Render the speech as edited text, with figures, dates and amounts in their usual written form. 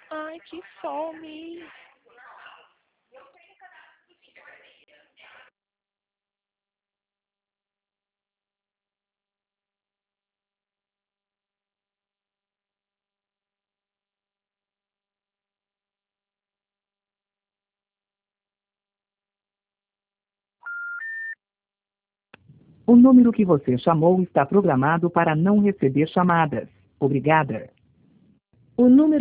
Ai, que fome. O número que você chamou está programado para não receber chamadas. Obrigada. O número